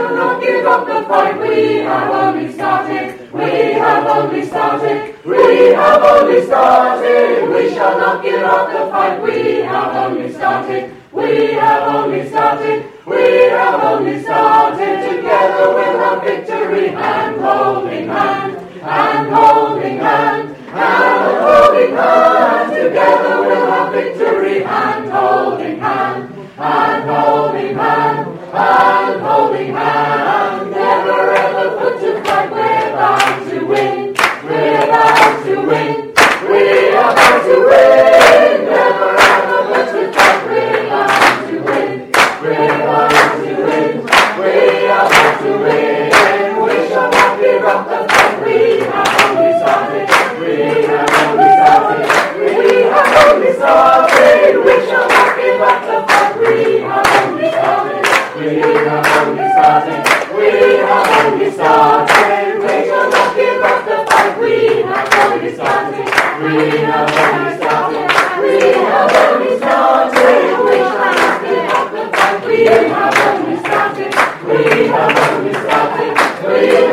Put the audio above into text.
shall not give up the fight. We have only started. We have only started. We have only started. We shall not give up the fight. We have only started. We have only started. We have only started. Together we'll have victory. Hand holding hand. Hand holding hand. Hand holding hand. Together we'll have victory. Hand holding hand. Hand holding hand. Hand holding hand. Never ever put to fight. We're bound to win. We're bound to win. We are bound to win. Never ever put to fight. We're bound to win. We're bound to win. We are bound to win. We shall not give up the fight. We have only started. We have only started. We have only started. We shall not give up the fight. We have only started. We have only started. We have only started. We shall not give up the fight. We have only started. We have only started. We have only started. We shall not give up the fight. We have only started. We have only started. We